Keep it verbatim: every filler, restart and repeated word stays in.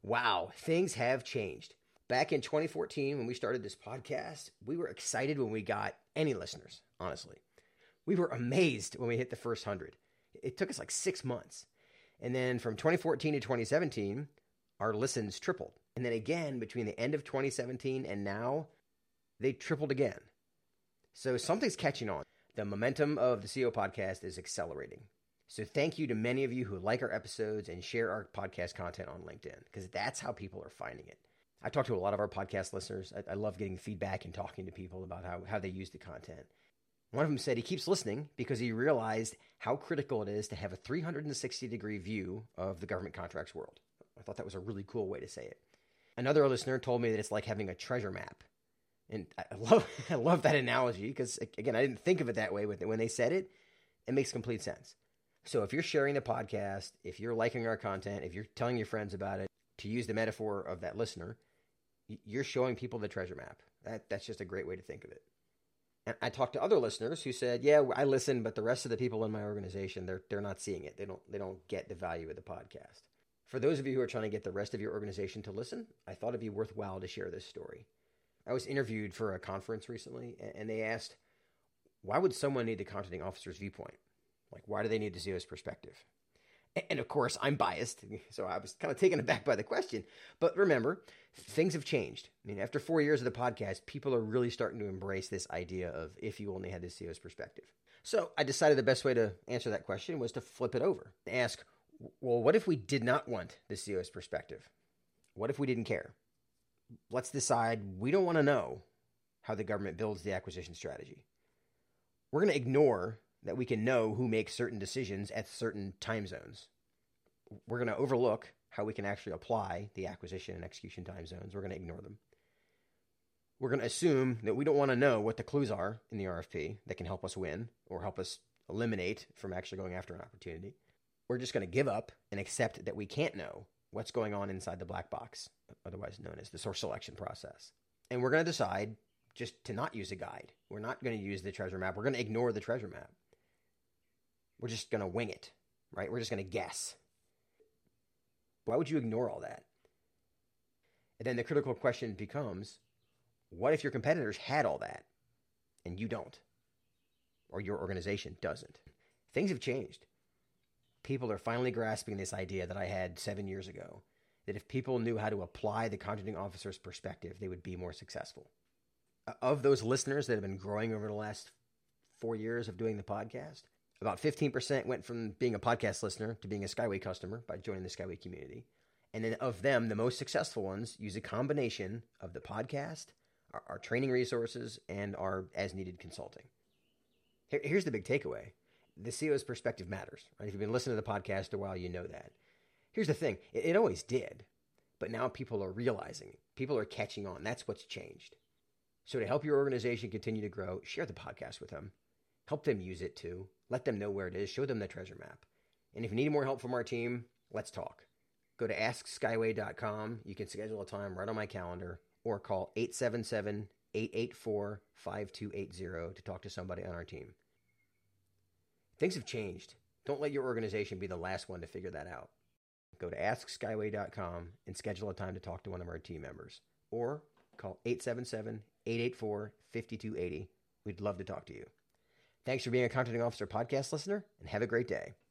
Wow, things have changed. Back in twenty fourteen, when we started this podcast, we were excited when we got any listeners, honestly. We were amazed when we hit the first hundred. It took us like six months. And then from twenty fourteen to twenty seventeen, our listens tripled. And then again, between the end of twenty seventeen and now, they tripled again. So something's catching on. The momentum of the C E O podcast is accelerating. So thank you to many of you who like our episodes and share our podcast content on LinkedIn, because that's how people are finding it. I talk to a lot of our podcast listeners. I, I love getting feedback and talking to people about how, how they use the content. One of them said he keeps listening because he realized how critical it is to have a three hundred sixty degree view of the government contracts world. I thought that was a really cool way to say it. Another listener told me that it's like having a treasure map. And I love I love that analogy because, again, I didn't think of it that way when they said it. It makes complete sense. So if you're sharing the podcast, if you're liking our content, if you're telling your friends about it, to use the metaphor of that listener, you're showing people the treasure map. That That's just a great way to think of it. And I talked to other listeners who said, yeah, I listen, but the rest of the people in my organization, they're they're not seeing it. They don't they don't get the value of the podcast. For those of you who are trying to get the rest of your organization to listen, I thought it'd be worthwhile to share this story. I was interviewed for a conference recently, and they asked, why would someone need the contracting officer's viewpoint? Like, why do they need the C E O's perspective? And of course, I'm biased, so I was kind of taken aback by the question. But remember, things have changed. I mean, after four years of the podcast, people are really starting to embrace this idea of if you only had the C E O's perspective. So I decided the best way to answer that question was to flip it over and ask, well, what if we did not want the C E O's perspective? What if we didn't care? Let's decide we don't want to know how the government builds the acquisition strategy. We're going to ignore that we can know who makes certain decisions at certain time zones. We're going to overlook how we can actually apply the acquisition and execution time zones. We're going to ignore them. We're going to assume that we don't want to know what the clues are in the R F P that can help us win or help us eliminate from actually going after an opportunity. We're just going to give up and accept that we can't know what's going on inside the black box, otherwise known as the source selection process. And we're going to decide just to not use a guide. We're not going to use the treasure map. We're going to ignore the treasure map. We're just going to wing it, right? We're just going to guess. Why would you ignore all that? And then the critical question becomes, what if your competitors had all that and you don't? Or your organization doesn't? Things have changed. People are finally grasping this idea that I had seven years ago, that if people knew how to apply the contracting officer's perspective, they would be more successful. Of those listeners that have been growing over the last four years of doing the podcast, about fifteen percent went from being a podcast listener to being a Skyway customer by joining the Skyway community. And then of them, the most successful ones use a combination of the podcast, our, our training resources, and our as-needed consulting. Here, here's the big takeaway. The C E O's perspective matters. Right? If you've been listening to the podcast a while, you know that. Here's the thing. It, it always did. But now people are realizing it. People are catching on. That's what's changed. So to help your organization continue to grow, share the podcast with them. Help them use it too. Let them know where it is. Show them the treasure map. And if you need more help from our team, let's talk. Go to ask skyway dot com. You can schedule a time right on my calendar or call eight seven seven, eight eight four, five two eight zero to talk to somebody on our team. Things have changed. Don't let your organization be the last one to figure that out. Go to ask skyway dot com and schedule a time to talk to one of our team members. Or call eight seven seven, eight eight four, five two eight zero. We'd love to talk to you. Thanks for being a Contracting Officer podcast listener, and have a great day.